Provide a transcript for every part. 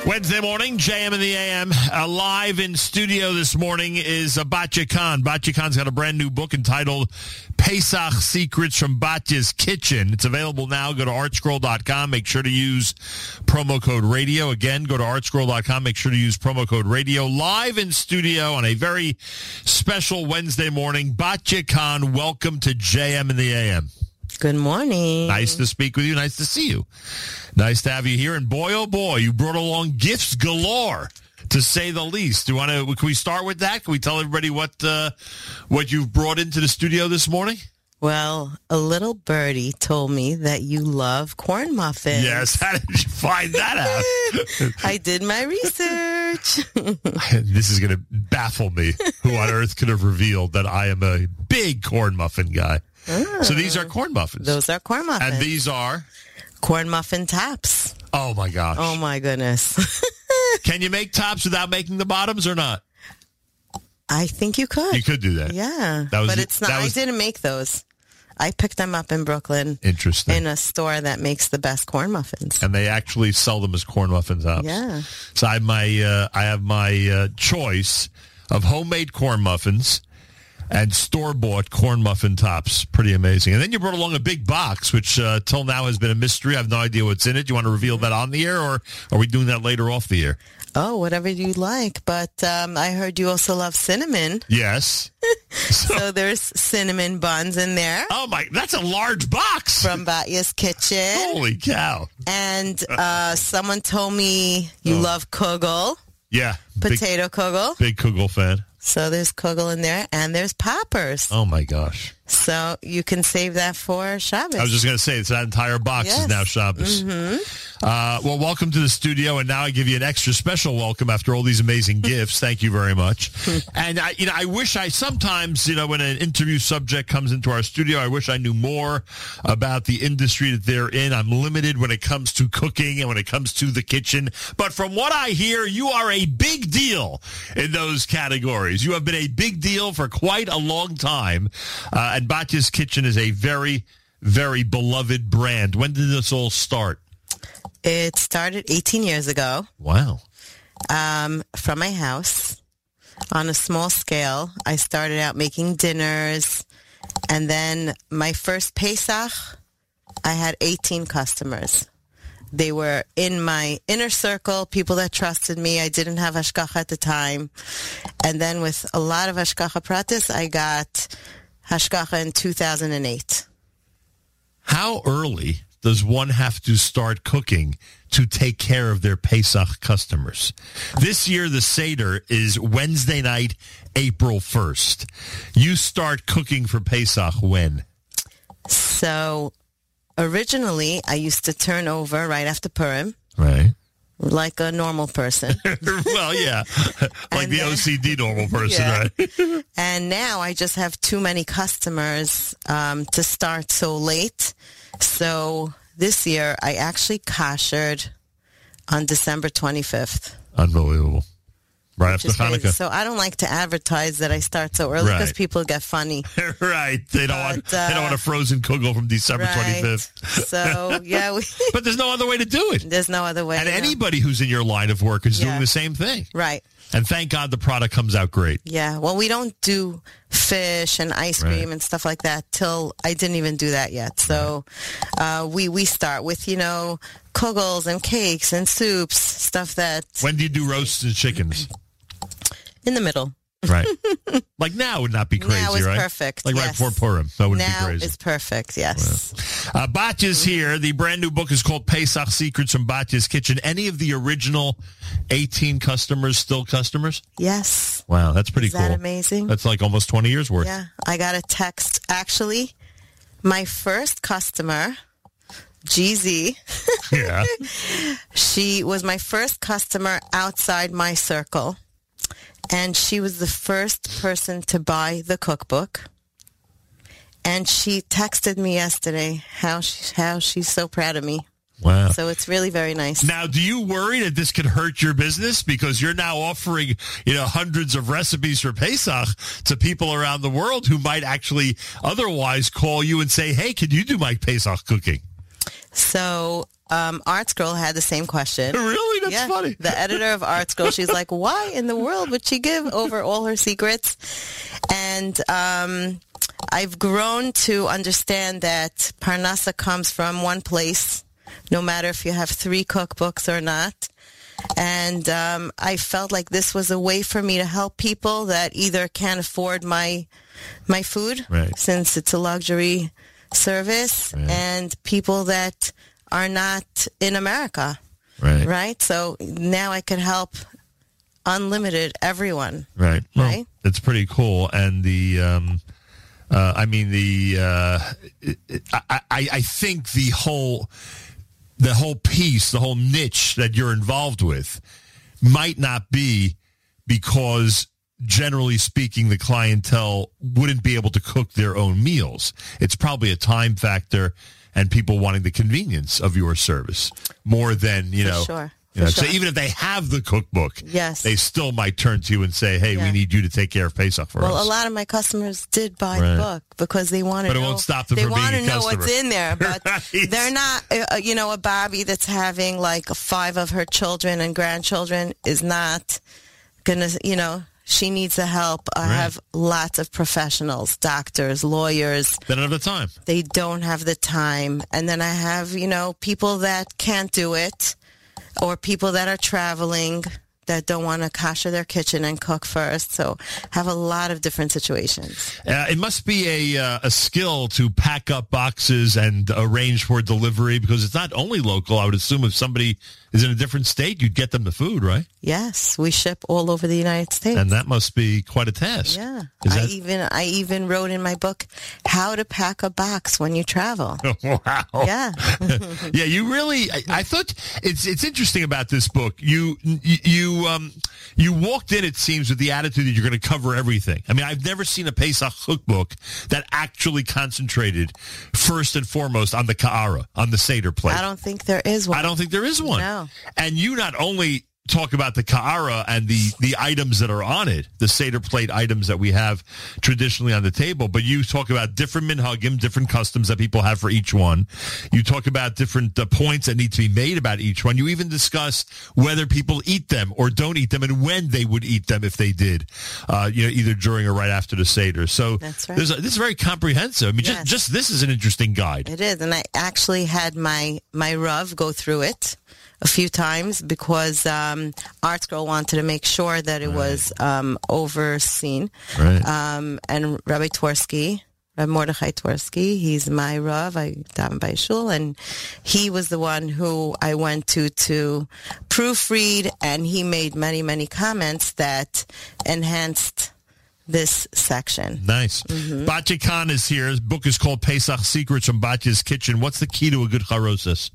Wednesday morning, JM in the AM. Live in studio this morning is Batya Khan. Batya Khan's got a brand new book entitled Pesach Secrets from Batya's Kitchen. It's available now. Go to artscroll.com. Make sure to use promo code radio. Again, go to artscroll.com. Make sure to use promo code radio. Live in studio on a very special Wednesday morning. Batya Khan, welcome to JM in the AM. Good morning. Nice to speak with you. Nice to see you. Nice to have you here. And boy, oh boy, you brought along gifts galore, to say the least. Can we start with that? Can we tell everybody what you've brought into the studio this morning? Well, a little birdie told me that you love corn muffins. Yes. How did you find that out? I did my research. This is going to baffle me. Who on earth could have revealed that I am a big corn muffin guy? Oh. So these are corn muffins. Those are corn muffins. And these are? Corn muffin tops. Oh, my gosh. Oh, my goodness. Can you make tops without making the bottoms or not? I think you could. You could do that. Yeah. But it's not. I didn't make those. I picked them up in Brooklyn. Interesting. In a store that makes the best corn muffins. And they actually sell them as corn muffin tops. Yeah. So I have my choice of homemade corn muffins and store-bought corn muffin tops. Pretty amazing. And then you brought along a big box, which till now has been a mystery. I have no idea what's in it. You want to reveal that on the air, or are we doing that later off the air? Oh, whatever you like. But I heard you also love cinnamon. Yes. So there's cinnamon buns in there. Oh, my. That's a large box. From Batya's Kitchen. Holy cow. And someone told me you love kugel. Yeah. Potato kugel. Big kugel fan. So there's kugel in there, and there's poppers. Oh, my gosh. So you can save that for Shabbos. I was just going to say, that entire box is now Shabbos. Mm-hmm. Well, welcome to the studio, and now I give you an extra special welcome after all these amazing gifts. Thank you very much. And, I wish sometimes, when an interview subject comes into our studio, I wish I knew more about the industry that they're in. I'm limited when it comes to cooking and when it comes to the kitchen. But from what I hear, you are a big deal in those categories. You have been a big deal for quite a long time. And Batya's Kitchen is a very, very beloved brand. When did this all start? It started 18 years ago. Wow. From my house on a small scale. I started out making dinners. And then my first Pesach, I had 18 customers. They were in my inner circle, people that trusted me. I didn't have hashgacha at the time. And then with a lot of hashgacha pratis, I got hashgacha in 2008. How early does one have to start cooking to take care of their Pesach customers? This year, the Seder is Wednesday night, April 1st. You start cooking for Pesach when? So originally, I used to turn over right after Purim. Right. Like a normal person. Well, yeah. Like the OCD normal person, yeah. Right? And now I just have too many customers to start so late. So this year, I actually koshered on December 25th. Unbelievable. Right after Hanukkah. So I don't like to advertise that I start so early because people get funny. Right. They don't want a frozen kugel from December 25th. So, yeah. But there's no other way to do it. There's no other way. And anybody who's in your line of work is doing the same thing. Right. And thank God the product comes out great. Yeah. Well, we don't do fish and ice cream and stuff like that till I didn't even do that yet. So we start with, kugels and cakes and soups, stuff that... When do you do roasts and chickens? In the middle. Right. Like now would not be crazy, now is right? perfect. Like right before Purim. That wouldn't be crazy. Now is perfect, yes. Batya's here. The brand new book is called Pesach Secrets from Batya's Kitchen. Any of the original 18 customers still customers? Yes. Wow, that's pretty cool. Is that amazing? That's like almost 20 years worth. Yeah. I got a text. Actually, my first customer, GZ. Yeah. She was my first customer outside my circle. And she was the first person to buy the cookbook. And she texted me yesterday how she's so proud of me. Wow. So it's really very nice. Now, do you worry that this could hurt your business? Because you're now offering, hundreds of recipes for Pesach to people around the world who might actually otherwise call you and say, hey, can you do my Pesach cooking? So Art Scroll had the same question. Really? That's funny. The editor of Art Scroll, she's like, why in the world would she give over all her secrets? And I've grown to understand that Parnasa comes from one place, no matter if you have 3 cookbooks or not. And I felt like this was a way for me to help people that either can't afford my food, right, since it's a luxury service, right, and people that are not in America, right? So now I could help unlimited everyone, right? Well, right? It's pretty cool, and I think the whole piece, the whole niche that you're involved with might not be because, generally speaking, the clientele wouldn't be able to cook their own meals. It's probably a time factor and people wanting the convenience of your service more than, Sure. So even if they have the cookbook, yes, they still might turn to you and say, hey, we need you to take care of Pesach for us. Well, a lot of my customers did buy the book because they want to know. But it won't stop them from being a customer. They want to know what's in there, but they're not, a Bobby that's having like 5 of her children and grandchildren is not going to, she needs the help. I have lots of professionals, doctors, lawyers. They don't have the time. They don't have the time. And then I have, people that can't do it, or people that are traveling that don't want to kosher their kitchen and cook first. So have a lot of different situations. It must be a skill to pack up boxes and arrange for delivery, because it's not only local. I would assume if somebody is in a different state, you'd get them the food, right? Yes, we ship all over the United States. And that must be quite a task. Yeah. I even wrote in my book how to pack a box when you travel. Wow. Yeah. Yeah, you really, I thought it's interesting about this book. You walked in, it seems, with the attitude that you're going to cover everything. I mean, I've never seen a Pesach cookbook that actually concentrated first and foremost on the ka'ara, on the Seder plate. I don't think there is one. I don't think there is one. No. And you not only talk about the ka'ara and the items that are on it, the Seder plate items that we have traditionally on the table, but you talk about different minhagim, different customs that people have for each one. You talk about different points that need to be made about each one. You even discuss whether people eat them or don't eat them and when they would eat them if they did, either during or right after the Seder. So that's right. This is very comprehensive. I mean, yes, just this is an interesting guide. It is, and I actually had my Rav go through it a few times because Art Scroll wanted to make sure that it was overseen. Right. And Rabbi Twersky, Rabbi Mordechai Twersky, he's my Rav, I daven by shul, and he was the one who I went to proofread, and he made many, many comments that enhanced this section. Nice. Mm-hmm. Batya Khan is here. His book is called Pesach Secrets from Batya's Kitchen. What's the key to a good charosas?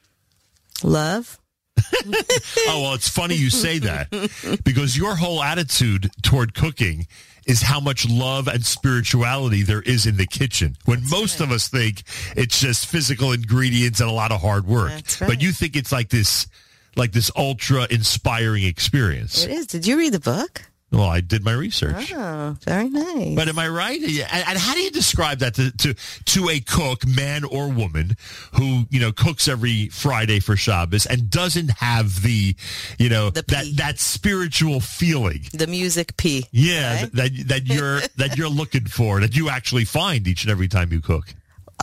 Love. Oh, well, it's funny you say that because your whole attitude toward cooking is how much love and spirituality there is in the kitchen. When That's most right. of us think it's just physical ingredients and a lot of hard work. That's right. But you think it's like this ultra inspiring experience. It is. Did you read the book? Well, I did my research. Oh, very nice. But am I right? And how do you describe that to a cook, man or woman, who, cooks every Friday for Shabbos and doesn't have the that spiritual feeling, the music P? Yeah, right? that you're looking for, that you actually find each and every time you cook.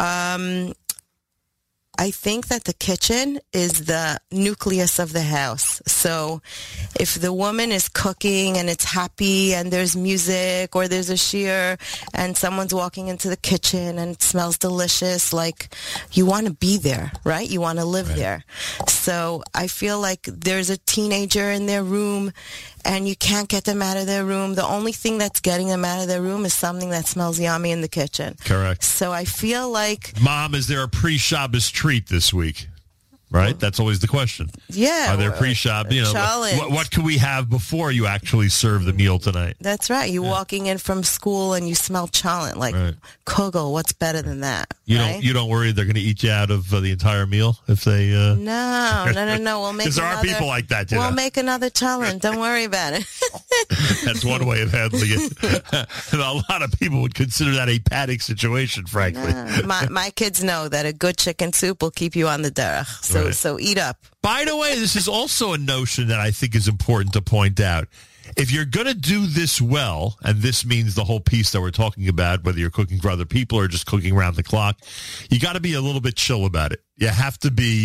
I think that the kitchen is the nucleus of the house. So if the woman is cooking and it's happy and there's music or there's a shiur and someone's walking into the kitchen and it smells delicious, like you want to be there, right? You want to live there. So I feel like there's a teenager in their room and you can't get them out of their room. The only thing that's getting them out of their room is something that smells yummy in the kitchen. Correct. So I feel like... Mom, is there a pre-Shabbos treat this week? Right? That's always the question. Yeah. Are there pre-Shabbos? What can we have before you actually serve the meal tonight? That's right. You're walking in from school and you smell chalent, like kugel. What's better than that? You don't worry they're going to eat you out of the entire meal if they... No. We'll make because there are people like that, We'll make another chalent. Don't worry about it. That's one way of handling it. And a lot of people would consider that a panic situation, frankly. My kids know that a good chicken soup will keep you on the derech. So Right. So eat up. By the way, this is also a notion that I think is important to point out. If you're going to do this well, and this means the whole piece that we're talking about, whether you're cooking for other people or just cooking around the clock, you got to be a little bit chill about it. You have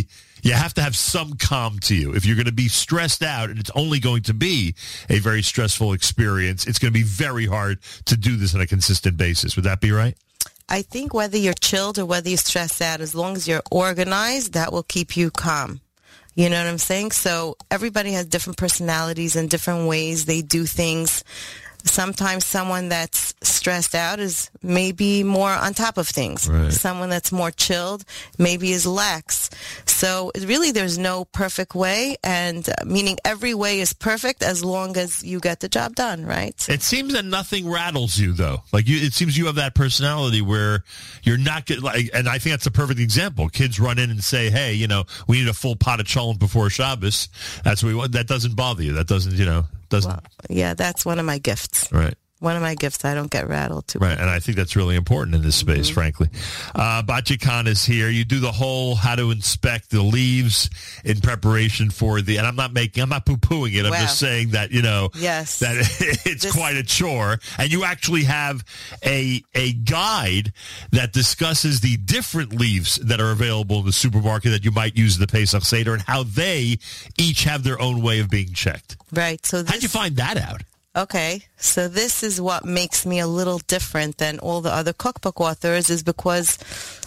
to have some calm to you. If you're going to be stressed out, and it's only going to be a very stressful experience, it's going to be very hard to do this on a consistent basis. Would that be right? I think whether you're chilled or whether you're stressed out, as long as you're organized, that will keep you calm. You know what I'm saying? So everybody has different personalities and different ways they do things. Sometimes someone that's stressed out is maybe more on top of things. Right. Someone that's more chilled maybe is lax. So really there's no perfect way, and meaning every way is perfect as long as you get the job done, right? It seems that nothing rattles you, though. It seems you have that personality where you're not good. And I think that's a perfect example. Kids run in and say, "Hey, we need a full pot of cholent before Shabbos." That's what we want. That doesn't bother you. That doesn't, doesn't. Well, yeah, that's one of my gifts. Right. One of my gifts. I don't get rattled too. Right, and I think that's really important in this space, frankly. Batya Khan is here. You do the whole how to inspect the leaves in preparation for and I'm not poo-pooing it. I'm just saying that, yes, that it's quite a chore. And you actually have a guide that discusses the different leaves that are available in the supermarket that you might use in the Pesach Seder and how they each have their own way of being checked. Right. So how'd you find that out? Okay, so this is what makes me a little different than all the other cookbook authors, is because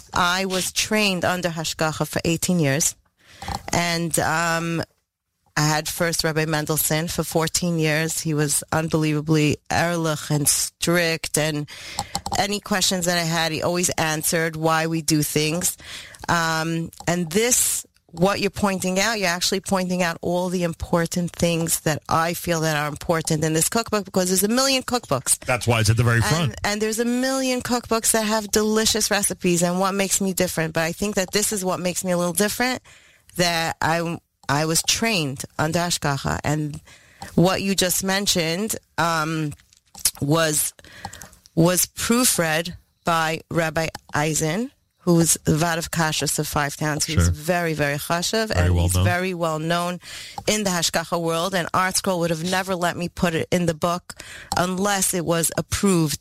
I was trained under Hashgacha for 18 years. And I had first Rabbi Mendelson for 14 years. He was unbelievably ehrlich and strict, and any questions that I had, he always answered why we do things. And this, what you're pointing out, you're actually pointing out all the important things that I feel that are important in this cookbook, because there's a million cookbooks. That's why it's at the very front. And there's a million cookbooks that have delicious recipes, and what makes me different. But I think that this is what makes me a little different, that I was trained under Hashgacha. And what you just mentioned was proofread by Rabbi Eisen, who's the Vaad of Kashrus of Five Towns, who's very, very chashuv, and he's very well known in the Hashgacha world. And ArtScroll would have never let me put it in the book unless it was approved.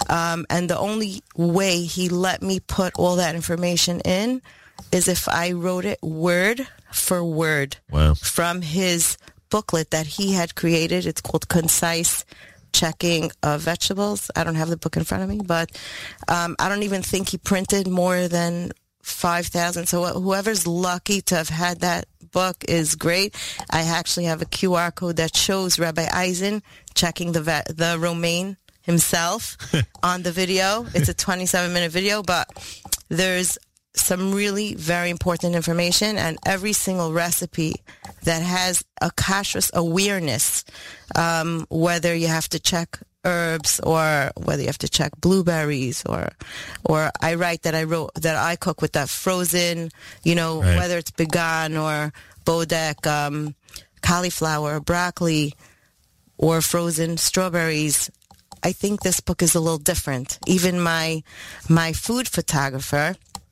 And the only way he let me put all that information in is if I wrote it word for word from his booklet that he had created. It's called Concise Checking of Vegetables. I don't have the book in front of me, but I don't even think he printed more than 5,000. So whoever's lucky to have had that book is great. I actually have a QR code that shows Rabbi Eisen checking the romaine himself on the video. It's a 27-minute video, but there's some really very important information, and every single recipe that has a kashrus awareness, whether you have to check herbs or whether you have to check blueberries, or I write that I cook with that frozen, whether it's began or bodek, cauliflower, broccoli, or frozen strawberries. I think this book is a little different. Even my food photographer,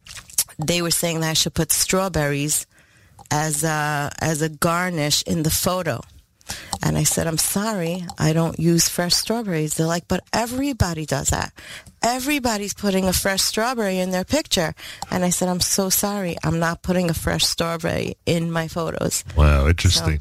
they were saying that I should put strawberries as a garnish in the photo. And I said, I'm sorry, I don't use fresh strawberries. They're like, but everybody does that. Everybody's putting a fresh strawberry in their picture. And I said, I'm so sorry, I'm not putting a fresh strawberry in my photos. Wow, interesting.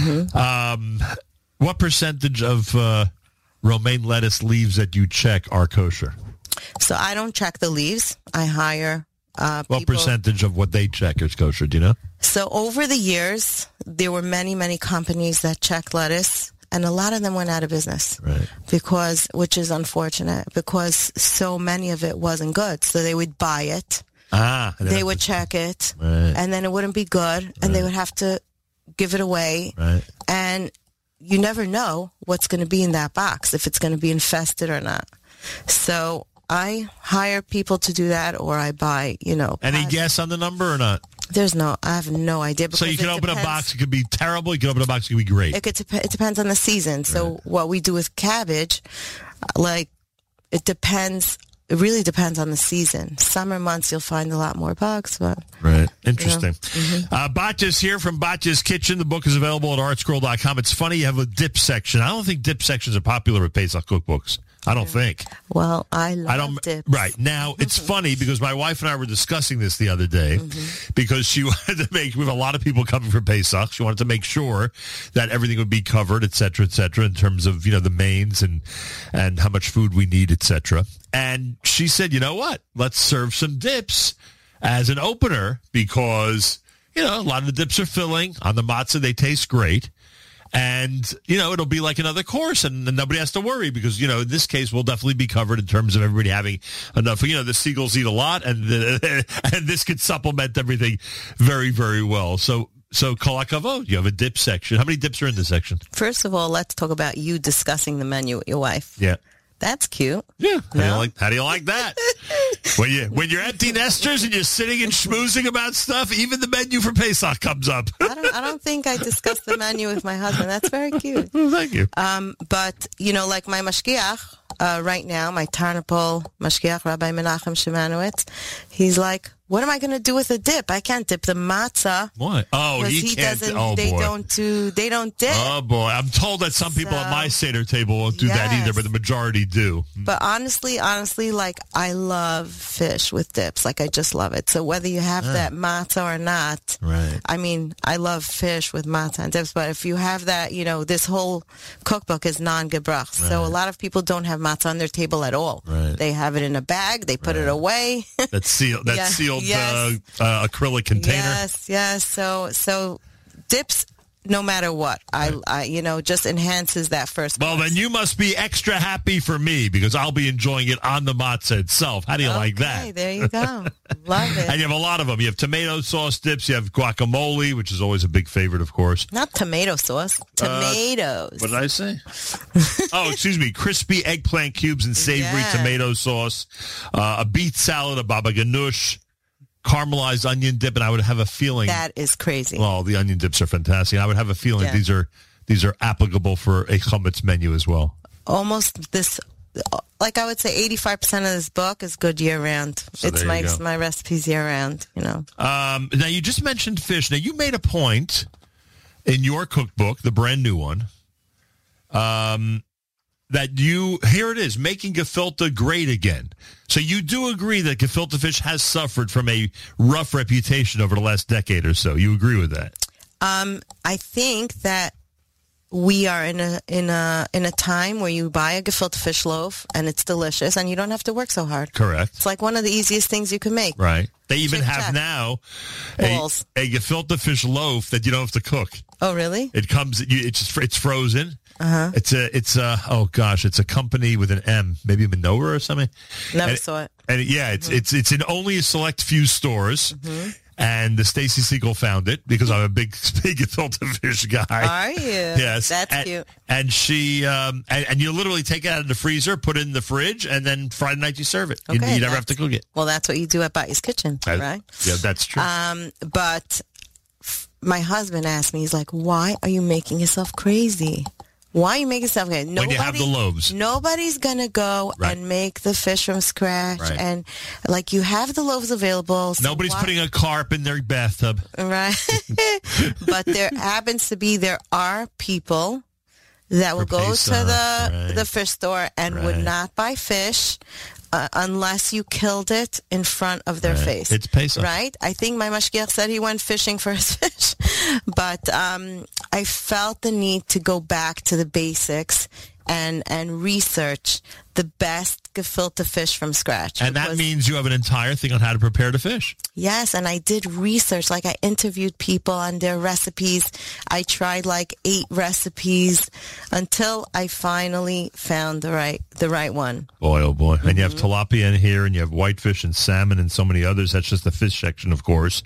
So, what percentage of romaine lettuce leaves that you check are kosher? So I don't check the leaves. I hire what percentage of what they check is kosher, do you know? So over the years, there were many, many companies that checked lettuce, and a lot of them went out of business. Right. Which is unfortunate, because so many of it wasn't good. So they would buy it, they would check it, and then it wouldn't be good, and they would have to give it away. Right. And you never know what's going to be in that box, if it's going to be infested or not. So I hire people to do that, or I buy, Any guess on the number or not? I have no idea. So you can open a box, it could be terrible. You can open a box, it could be great. It depends on the season. So what we do with cabbage, it depends. it really depends on the season. Summer months, you'll find a lot more bugs. But right. Interesting. Batya's here from Batya's Kitchen. The book is available at artscroll.com. It's funny you have a dip section. I don't think dip sections are popular with Pesach cookbooks. I don't think. Well, I love dips. Right. Now, it's funny because my wife and I were discussing this the other day because she wanted to we have a lot of people coming for Pesach. She wanted to make sure that everything would be covered, et cetera, in terms of, the mains and how much food we need, et cetera. And she said, you know what? Let's serve some dips as an opener because, a lot of the dips are filling. On the matzah, they taste great. And, it'll be like another course and nobody has to worry because, in this case, we'll definitely be covered in terms of everybody having enough. The seagulls eat a lot and and this could supplement everything very, very well. So kol hakavod, you have a dip section. How many dips are in this section? First of all, let's talk about you discussing the menu with your wife. Yeah. That's cute. Yeah. How do you like that? When you're empty nesters and you're sitting and schmoozing about stuff, even the menu for Pesach comes up. I don't think I discussed the menu with my husband. That's very cute. Well, thank you. But, like my mashgiach, right now, my Tarnopol mashgiach, Rabbi Menachem Shemanowitz, he's like, what am I going to do with a dip? I can't dip the matzah. What? Oh, he can't. They don't dip. Oh, boy. I'm told that some people at my Seder table won't do that either, but the majority do. But honestly, like, I love fish with dips. Like, I just love it. So whether you have that matzah or not, right. I mean, I love fish with matzah and dips. But if you have that, this whole cookbook is non-gebrach. Right. So a lot of people don't have matzah on their table at all. Right. They have it in a bag. They put it away. That's sealed. Sealed. Acrylic container. Yes. So dips, no matter what, I just enhances that first. Well, then you must be extra happy for me because I'll be enjoying it on the matzah itself. How do you like that? Okay, there you go. Love it. And you have a lot of them. You have tomato sauce dips. You have guacamole, which is always a big favorite, of course. Not tomato sauce. Tomatoes. What did I say? Excuse me. Crispy eggplant cubes and savory tomato sauce. A beet salad, a baba ganoush. Caramelized onion dip, and I would have a feeling that is crazy. Well, the onion dips are fantastic. I would have a feeling these are applicable for a chametz menu as well. Almost this, like I would say, 85% of this book is good year round. So it's my recipes year round. Now you just mentioned fish. Now you made a point in your cookbook, the brand new one, that here it is, making gefilte great again. So you do agree that gefilte fish has suffered from a rough reputation over the last decade or so. You agree with that? I think that we are in a time where you buy a gefilte fish loaf and it's delicious and you don't have to work so hard. Correct. It's like one of the easiest things you can make. Right. They even have now a gefilte fish loaf that you don't have to cook. Oh, really? It comes. It's frozen. It's a company with an M, maybe Manova or something. Never saw it. And it's in only a select few stores. And the Stacy Siegel found it because I'm a big gefilte fish guy. Are you? Yes. That's cute. And she and you literally take it out of the freezer, put it in the fridge, and then Friday night you serve it. Okay, you never have to cook it. Well, that's what you do at Batya's Kitchen, right? Yeah, that's true. But my husband asked me, he's like, why are you making yourself crazy? Why are you making yourself crazy? When you have the loaves. Nobody's going to go and make the fish from scratch. Right. And, you have the loaves available. So nobody's putting a carp in their bathtub. Right. But there are people that will go to the fish store and would not buy fish unless you killed it in front of their face. It's Pesach. Right? I think my mashgiach said he went fishing for his fish. But I felt the need to go back to the basics and research the best gefilte fish from scratch. And that means you have an entire thing on how to prepare the fish. Yes, and I did research. I interviewed people on their recipes. I tried 8 recipes until I finally found the right one. Boy, oh boy. And you have tilapia in here, and you have whitefish and salmon and so many others. That's just the fish section, of course.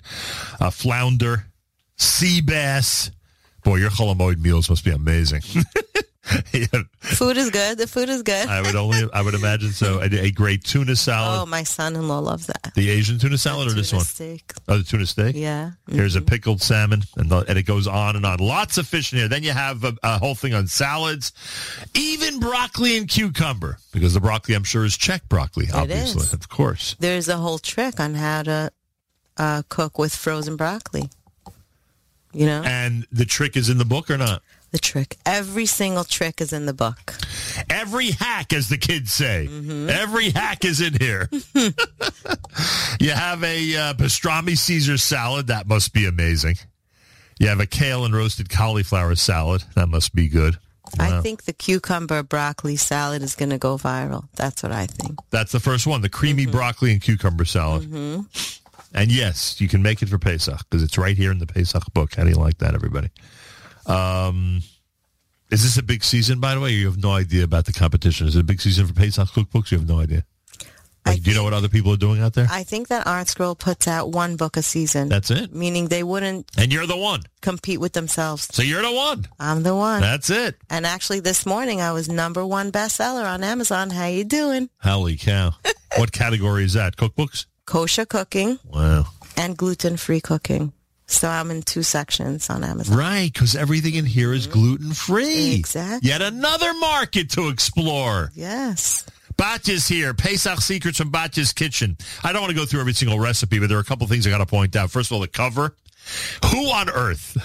Flounder, sea bass. Boy, your cholamoid meals must be amazing. Yeah. Food is good. The food is good. I would imagine so. A great tuna salad. Oh, my son-in-law loves that. The Asian tuna salad or this one? Steak. Oh, the tuna steak? Yeah. Here's a pickled salmon, and it goes on and on. Lots of fish in here. Then you have a whole thing on salads, even broccoli and cucumber, because the broccoli, I'm sure, is Czech broccoli, obviously, is. of course. There's a whole trick on how to cook with frozen broccoli. You know? And the trick is in the book or not? The trick. Every single trick is in the book. Every hack, as the kids say. Mm-hmm. Every hack is in here. You have a pastrami Caesar salad. That must be amazing. You have a kale and roasted cauliflower salad. That must be good. Wow. I think the cucumber broccoli salad is going to go viral. That's what I think. That's the first one, the creamy broccoli and cucumber salad. Mm-hmm. And yes, you can make it for Pesach because it's right here in the Pesach book. How do you like that, everybody? Is this a big season, by the way? You have no idea about the competition. Is it a big season for Pesach cookbooks? You have no idea. Do you know what other people are doing out there? I think that Art Scroll puts out one book a season. That's it? Meaning they wouldn't... And you're the one. ...compete with themselves. So you're the one. I'm the one. That's it. And actually this morning I was #1 bestseller on Amazon. How you doing? Holy cow. What category is that? Cookbooks? Kosher cooking. Wow. And gluten-free cooking. So I'm in 2 sections on Amazon. Right, because everything in here is gluten-free. Exactly. Yet another market to explore. Yes. Batya's here. Pesach Secrets from Batya's Kitchen. I don't want to go through every single recipe, but there are a couple things I got to point out. First of all, the cover. Who on earth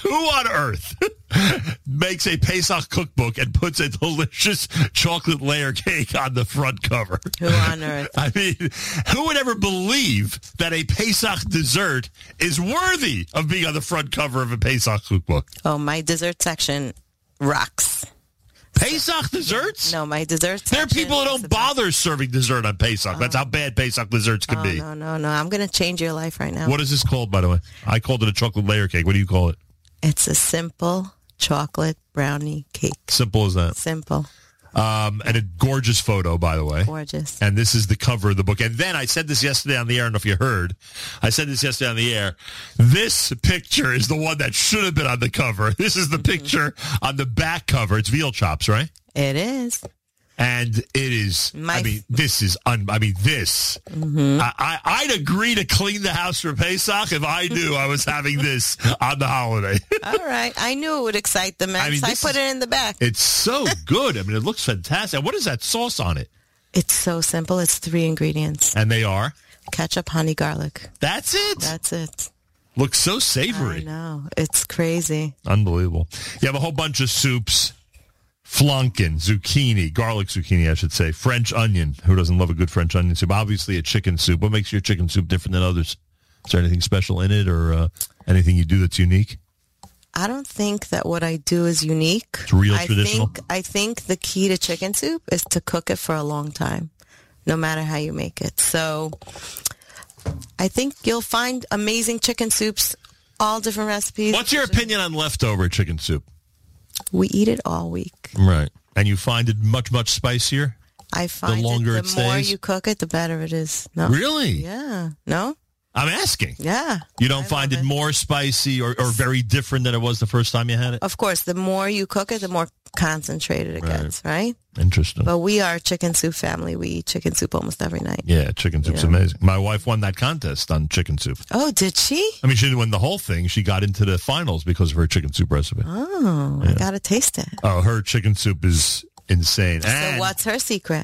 makes a Pesach cookbook and puts a delicious chocolate layer cake on the front cover? Who on earth? I mean, who would ever believe that a Pesach dessert is worthy of being on the front cover of a Pesach cookbook? Oh, my dessert section rocks. Pesach desserts? No, my dessert section. There are people who don't bother serving dessert on Pesach. That's how bad Pesach desserts can be. No. I'm going to change your life right now. What is this called, by the way? I called it a chocolate layer cake. What do you call it? It's a simple chocolate brownie cake. Simple as that. Simple. And a gorgeous photo, by the way. Gorgeous. And this is the cover of the book. And then I said this yesterday on the air. I don't know if you heard. I said this yesterday on the air. This picture is the one that should have been on the cover. This is the picture on the back cover. It's veal chops, right? It is. And it is, this is, this. Mm-hmm. I'd agree to clean the house for Pesach if I knew I was having this on the holiday. All right. I knew it would excite the men, so I put it in the back. It's so good. I mean, it looks fantastic. What is that sauce on it? It's so simple. It's 3 ingredients. And they are? Ketchup, honey, garlic. That's it? That's it. Looks so savory. I know. It's crazy. Unbelievable. You have a whole bunch of soups. Flunkin, zucchini, garlic zucchini, I should say. French onion. Who doesn't love a good French onion soup? Obviously a chicken soup. What makes your chicken soup different than others? Is there anything special in it or anything you do that's unique? I don't think that what I do is unique. It's real traditional? I think the key to chicken soup is to cook it for a long time, no matter how you make it. So I think you'll find amazing chicken soups, all different recipes. What's your opinion on leftover chicken soup? We eat it all week. Right. And you find it much, much spicier? I find the more you cook it, the better it is. No. Really? Yeah. No? I'm asking. Yeah. You don't find it more spicy or very different than it was the first time you had it? Of course. The more you cook it, the more concentrated it gets, right? Interesting. But we are a chicken soup family. We eat chicken soup almost every night. Yeah, chicken soup's amazing. My wife won that contest on chicken soup. Oh, did she? I mean, she didn't win the whole thing. She got into the finals because of her chicken soup recipe. Oh, I got to taste it. Oh, her chicken soup is insane. So what's her secret?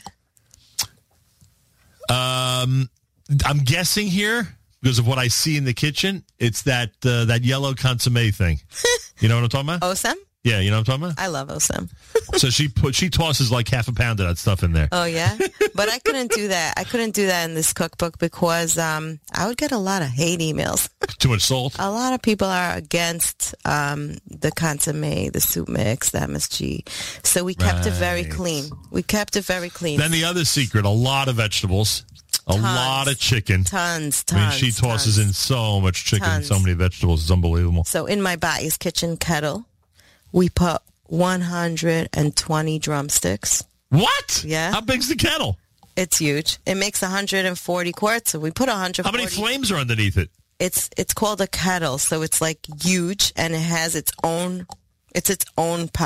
I'm guessing here, because of what I see in the kitchen, it's that yellow consomme thing. You know what I'm talking about? Osem? Yeah, you know what I'm talking about? I love Osem. So she tosses like half a pound of that stuff in there. Oh, yeah? But I couldn't do that. I couldn't do that in this cookbook because I would get a lot of hate emails. Too much salt? A lot of people are against the consomme, the soup mix, the MSG. So we kept it very clean. Then the other secret, a lot of vegetables. A lot of chicken. Tons. I mean, she tosses in so much chicken and so many vegetables. It's unbelievable. So in my Batya's Kitchen kettle, we put 120 drumsticks. What? Yeah. How big's the kettle? It's huge. It makes 140 quarts, so we put 140. How many flames are underneath it? It's called a kettle, so it's like huge, and it has its own pot.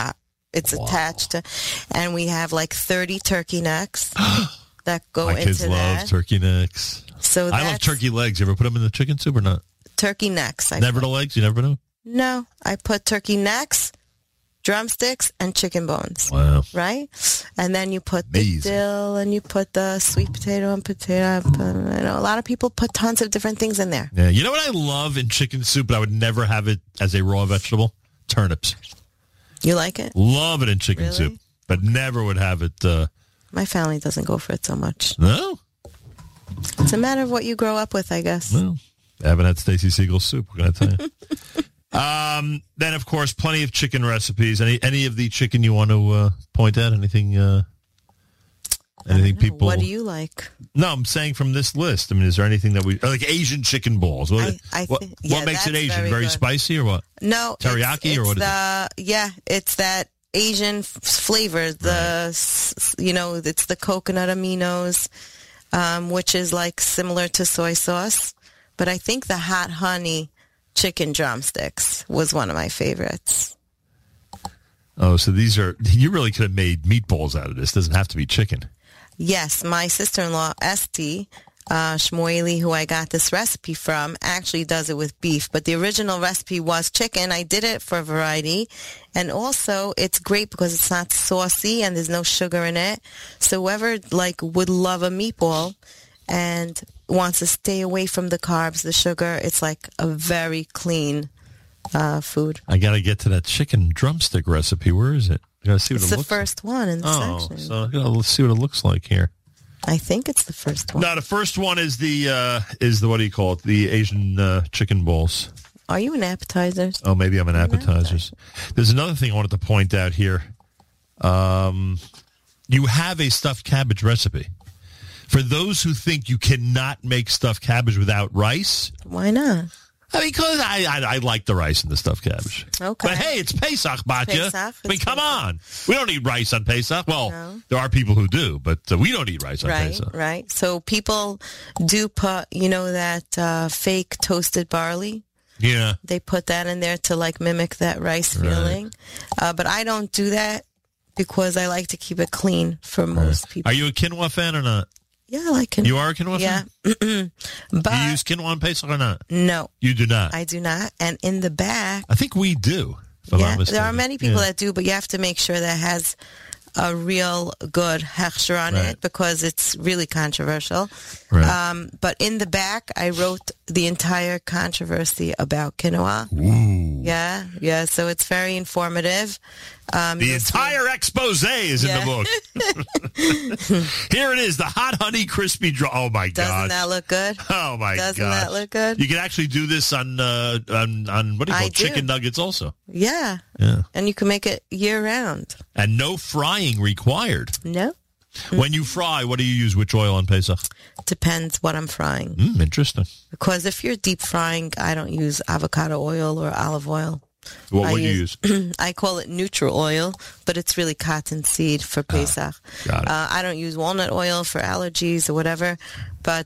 It's attached to, and we have like 30 turkey necks that go My into kids that. love turkey necks. So I love turkey legs. You ever put them in the chicken soup or not? Turkey necks. Never the legs? You never put them? No, I put turkey necks, drumsticks, and chicken bones. Wow. Right? And then you put the dill, and you put the sweet potato and potato. I know a lot of people put tons of different things in there. Yeah. You know what I love in chicken soup, but I would never have it as a raw vegetable? Turnips. You like it? Love it in chicken Really? soup, but never would have it. My family doesn't go for it so much. No? It's a matter of what you grow up with, I guess. Well, I haven't had Stacy Siegel's soup, what can I tell you? Then, of course, plenty of chicken recipes. Any of the chicken you want to point at? Anything people... What do you like? No, I'm saying from this list. I mean, is there anything that we... Like Asian chicken balls. What makes it Asian? Very spicy or what? No. Teriyaki or what is it? Yeah, it's that Asian flavor. It's the coconut aminos, which is like similar to soy sauce. But I think the hot honey chicken drumsticks was one of my favorites. Oh, so these are... You really could have made meatballs out of this. Doesn't have to be chicken. Yes, my sister-in-law, Esty Shmueli, who I got this recipe from, actually does it with beef. But the original recipe was chicken. I did it for variety. And also, it's great because it's not saucy and there's no sugar in it. So whoever would love a meatball and wants to stay away from the carbs, the sugar, it's like a very clean food. I got to get to that chicken drumstick recipe. Where is it? I got to see what it's it looks the first one in the section. So let's see what it looks like here. I think it's the first one. No, the first one is the what do you call it? The Asian chicken balls. Are you in appetizers? Oh, maybe I'm in appetizers. There's another thing I wanted to point out here. You have a stuffed cabbage recipe. For those who think you cannot make stuffed cabbage without rice. Why not? Because I like the rice and the stuffed cabbage. Okay. But hey, it's Pesach, Batya. Pesach, I mean, come on. We don't eat rice on Pesach. Well, No. There are people who do, but we don't eat rice on Pesach. Right. So people do put, that fake toasted barley. Yeah. They put that in there to mimic that rice feeling. But I don't do that because I like to keep it clean for most people. Are you a quinoa fan or not? Yeah, I like quinoa. You are a quinoa fan? Yeah. But Do you use quinoa on Pesach or not? No. You do not? I do not. And in the back... I think we do. If I'm not mistaken. There are many people that do, but you have to make sure that has a real good hechsher on it because it's really controversial. Right. But in the back, I wrote the entire controversy about quinoa. Ooh. Yeah. So it's very informative. The entire expose is in the book. Here it is, the hot honey crispy draw. Oh my God! Doesn't that look good? Oh my God! Doesn't that look good? You can actually do this on what do you call it? Chicken nuggets also. Yeah. And you can make it year round. And no frying required. No. When you fry, what do you use? Which oil on Pesach? Depends what I'm frying. Interesting. Because if you're deep frying, I don't use avocado oil or olive oil. What would you use? I call it neutral oil, but it's really cottonseed for Pesach. Got it. I don't use walnut oil for allergies or whatever. But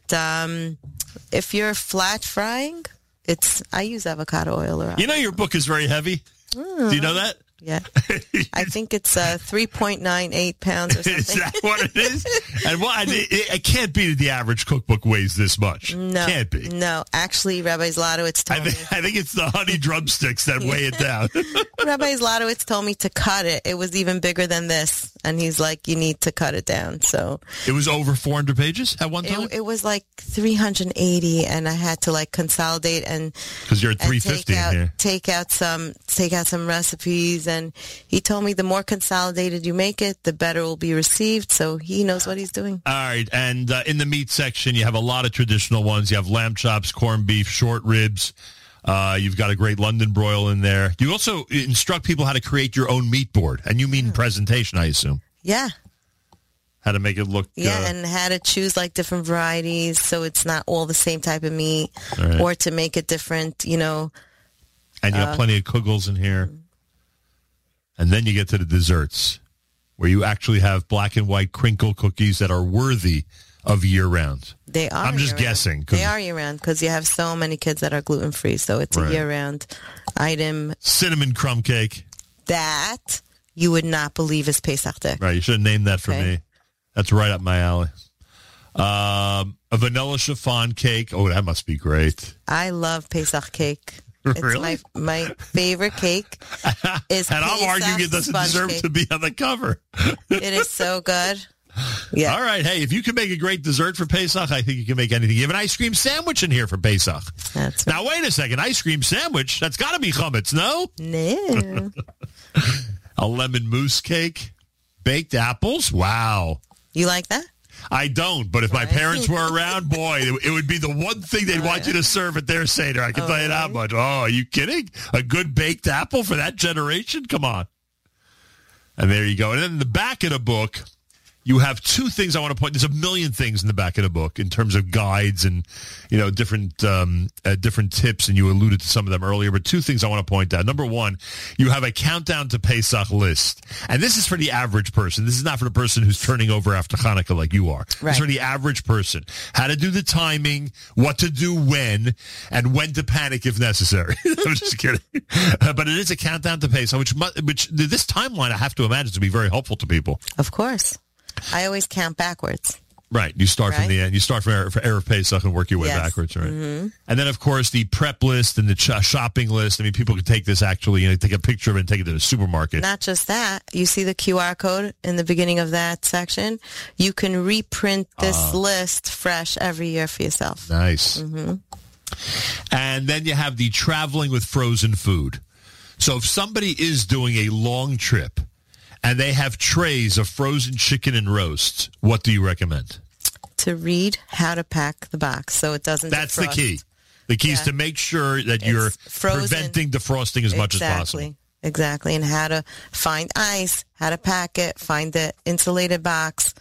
if you're flat frying, I use avocado oil or olive. You know your book is very heavy. Do you know that? Yeah. I think it's 3.98 pounds or something. Is that what it is? And it can't be that the average cookbook weighs this much. No. Can't be. No. Actually, Rabbi Zlotowitz told me. I think it's the honey drumsticks that weigh it down. Rabbi Zlotowitz told me to cut it. It was even bigger than this. And he's like, you need to cut it down. So it was over 400 pages at one time? It was like 380, and I had to consolidate and because you're at 350 here. Take out some recipes. And he told me the more consolidated you make it, the better it will be received. So he knows what he's doing. All right. And in the meat section, you have a lot of traditional ones. You have lamb chops, corned beef, short ribs. You've got a great London broil in there. You also instruct people how to create your own meat board. And you mean presentation, I assume. Yeah. How to make it look... and how to choose different varieties so it's not all the same type of meat. Right. Or to make it different, And you have plenty of kugels in here. And then you get to the desserts, where you actually have black and white crinkle cookies that are worthy of year-round. They are. I'm just guessing. They are year-round because you have so many kids that are gluten-free, so it's a year-round item. Cinnamon crumb cake. That you would not believe is Pesach Day. Right, you should have named that for me. That's right up my alley. A vanilla chiffon cake. Oh, that must be great. I love Pesach cake. It's really? my favorite cake is and I'm arguing it doesn't deserve cake. to be on the cover. It is so good. Yeah. All right. Hey, if you can make a great dessert for Pesach, I think you can make anything. You have an ice cream sandwich in here for Pesach. That's now, wait a second. Ice cream sandwich? That's got to be chametz, no? No. A lemon mousse cake. Baked apples? Wow. You like that? I don't, but if my parents were around, boy, it would be the one thing they'd want you to serve at their Seder. I can tell you that much. Oh, are you kidding? A good baked apple for that generation? Come on. And there you go. And then in the back of the book, you have two things I want to point. There's a million things in the back of the book in terms of guides and, different tips, and you alluded to some of them earlier. But two things I want to point out. Number one, you have a countdown to Pesach list. And this is for the average person. This is not for the person who's turning over after Hanukkah like you are. Right. It's for the average person. How to do the timing, what to do when, and when to panic if necessary. I'm just kidding. But it is a countdown to Pesach, which this timeline, I have to imagine, to be very helpful to people. Of course. I always count backwards. Right. You start from the end. You start from Erev Pesach and work your way backwards, right? Mm-hmm. And then, of course, the prep list and the shopping list. I mean, people can take this actually, take a picture of it and take it to the supermarket. Not just that. You see the QR code in the beginning of that section? You can reprint this list fresh every year for yourself. Nice. Mm-hmm. And then you have the traveling with frozen food. So if somebody is doing a long trip, and they have trays of frozen chicken and roasts, what do you recommend? To read how to pack the box so it doesn't That's defrost. The key. The key is to make sure that you're preventing defrosting as much as possible. Exactly. And how to find ice, how to pack it, find the insulated box.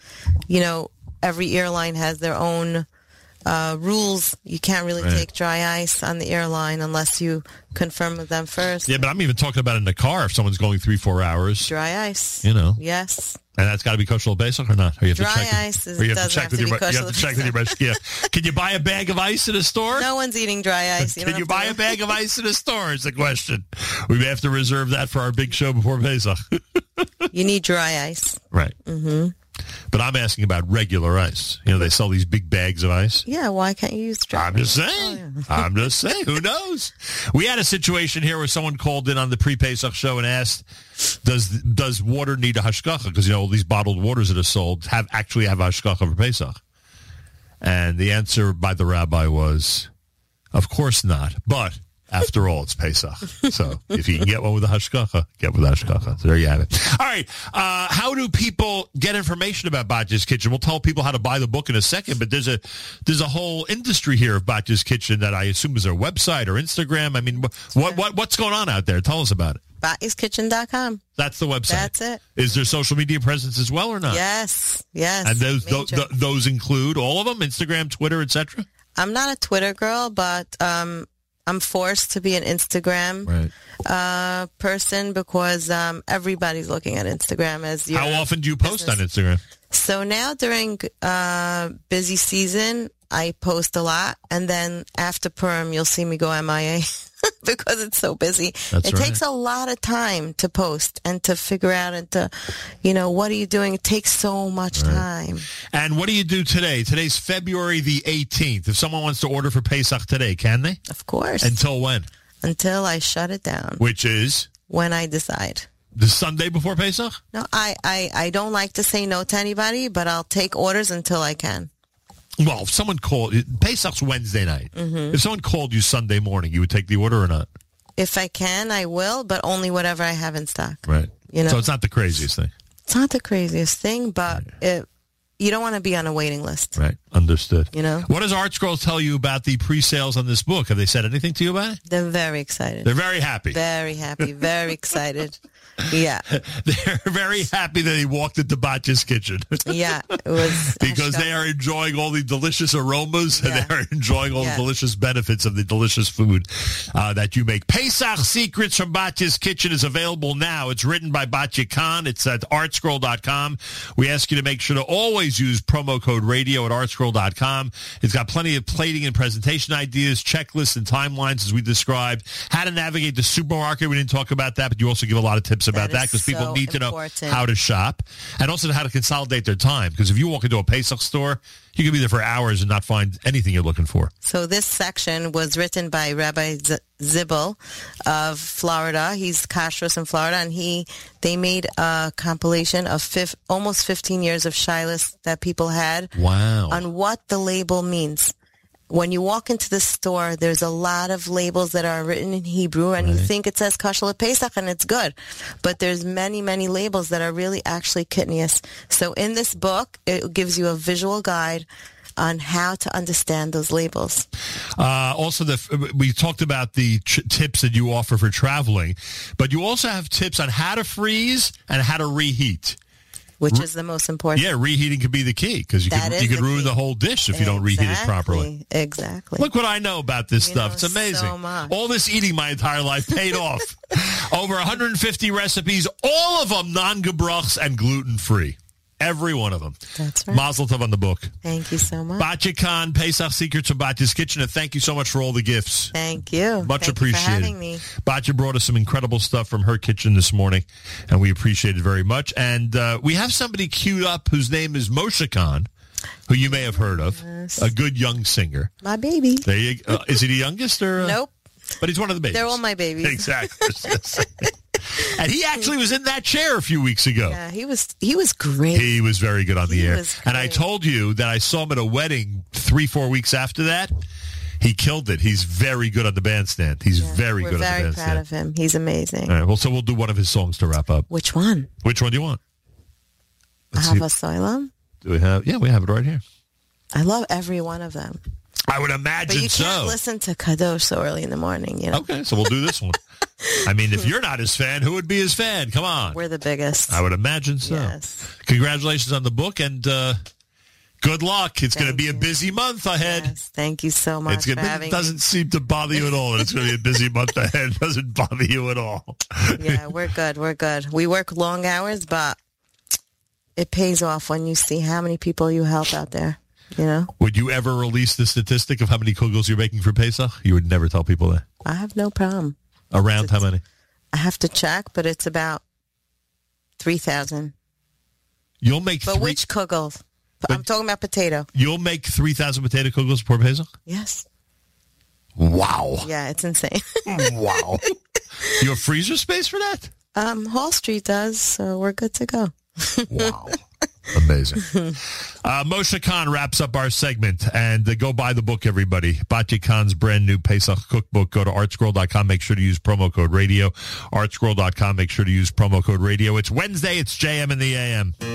Every airline has their own rules. You can't really take dry ice on the airline unless you confirm with them first. Yeah, but I'm even talking about in the car if someone's going 3-4 hours. Dry ice. And Yes. that's got to be kosher Pesach or not? Or you have dry to check ice doesn't have to be kosher. You have to check with your yeah. Can you buy a bag of ice in a store? No one's eating dry ice. Can you buy a bag of ice in a store is the question. We may have to reserve that for our big show before Pesach. You need dry ice. Right. Mm-hmm. But I'm asking about regular ice. They sell these big bags of ice. Yeah, why can't you use dry ice? I'm just saying. I'm just saying. Who knows? We had a situation here where someone called in on the pre-Pesach show and asked, does water need a hashgacha? Because, all these bottled waters that are sold actually have a hashgacha for Pesach. And the answer by the rabbi was, of course not. But after all, it's Pesach. So if you can get one with a hashgacha, get with a hashgacha. So there you have it. All right. How do people get information about Batya's Kitchen? We'll tell people how to buy the book in a second, but there's a whole industry here of Batya's Kitchen that I assume is their website or Instagram. I mean, what's going on out there? Tell us about it. BatyaSKitchen.com. That's the website. That's it. Is there social media presence as well or not? Yes. And those include all of them? Instagram, Twitter, etc.? I'm not a Twitter girl, but I'm forced to be an Instagram person because everybody's looking at Instagram as your How often do you post on Instagram? So now during busy season, I post a lot, and then after Purim, you'll see me go MIA because it's so busy. It takes a lot of time to post and to figure out and to, what are you doing? It takes so much time. And what do you do today? Today's February the 18th. If someone wants to order for Pesach today, can they? Of course. Until when? Until I shut it down. Which is? When I decide. The Sunday before Pesach? No, I don't like to say no to anybody, but I'll take orders until I can. Well, if someone called, Pesach's Wednesday night. Mm-hmm. If someone called you Sunday morning, you would take the order or not? If I can, I will, but only whatever I have in stock. Right. So it's not the craziest thing. It's not the craziest thing, but you don't want to be on a waiting list. Right. Understood. What does ArtScroll tell you about the pre-sales on this book? Have they said anything to you about it? They're very excited. They're very happy. Very happy. Very excited. Yeah. They're very happy that he walked into Batya's Kitchen. Yeah. It was because they are enjoying all the delicious aromas and they are enjoying all the delicious benefits of the delicious food that you make. Pesach Secrets from Batya's Kitchen is available now. It's written by Batya Khan. It's at artscroll.com. We ask you to make sure to always use promo code radio at artscroll.com. It's got plenty of plating and presentation ideas, checklists, and timelines as we described. How to navigate the supermarket. We didn't talk about that, but you also give a lot of tips tips about that because people need to know important. how to shop and also how to consolidate their time. Because if you walk into a Pesach store, you can be there for hours and not find anything you're looking for. So this section was written by Rabbi Zibel of Florida. He's kashrus in Florida, and they made a compilation of almost 15 years of shilas that people had on what the label means. When you walk into the store, there's a lot of labels that are written in Hebrew, and you think it says Kosher LePesach, and it's good. But there's many, many labels that are really actually kitnius. So in this book, it gives you a visual guide on how to understand those labels. Also, we talked about the tips that you offer for traveling, but you also have tips on how to freeze and how to reheat. Which is the most important. Yeah, reheating could be the key because you could ruin the whole dish if you don't reheat it properly. Exactly. Look what I know about this stuff. It's amazing. So much. All this eating my entire life paid off. Over 150 recipes, all of them non-gebrachs and gluten-free. Every one of them. That's right. Mazel tov on the book. Thank you so much. Batya Khan, Pesach Secrets of Batya's Kitchen, and thank you so much for all the gifts. Thank you. Much Thank appreciated. You for having me. Batya brought us some incredible stuff from her kitchen this morning, and we appreciate it very much. And we have somebody queued up whose name is Moshe Khan, who you may have heard of, a good young singer. My baby. There you go. Is he the youngest? Or Nope. But he's one of the babies. They're all my babies. Exactly. And he actually was in that chair a few weeks ago. Yeah, he was great. He was very good on the air. And I great. told you that I saw him at a wedding 3-4 weeks after that. He killed it. He's very good on the bandstand. He's very good on the bandstand. We're very proud of him. He's amazing. All right. Well, so we'll do one of his songs to wrap up. Which one? Which one do you want? Ahava Soilam. Do we have? Yeah, we have it right here. I love every one of them. I would imagine but you can't listen to Kadosh so early in the morning, you know. Okay, so we'll do this one. I mean, if you're not his fan, who would be his fan? Come on. We're the biggest. I would imagine so. Yes. Congratulations on the book, and good luck. It's going to be a busy month ahead. Yes, thank you so much for having me. It doesn't seem to bother you at all. And it's going to be a busy month ahead. It doesn't bother you at all. Yeah, we're good. We're good. We work long hours, but it pays off when you see how many people you help out there. You know? Would you ever release the statistic of how many kugels you're making for Pesach? You would never tell people that. I have no problem. Around how many? I have to check, but it's about 3,000. You'll make But which kugels? I'm talking about potato. You'll make 3,000 potato kugels for Pesach? Yes. Wow. Yeah, it's insane. Wow. You have freezer space for that? Hall Street does, so we're good to go. Wow. Amazing. Moshe Khan wraps up our segment, and go buy the book, everybody. Batya Khan's brand new Pesach cookbook. Go to artscroll.com. Make sure to use promo code radio. Artscroll.com. Make sure to use promo code radio. It's Wednesday. It's JM in the AM.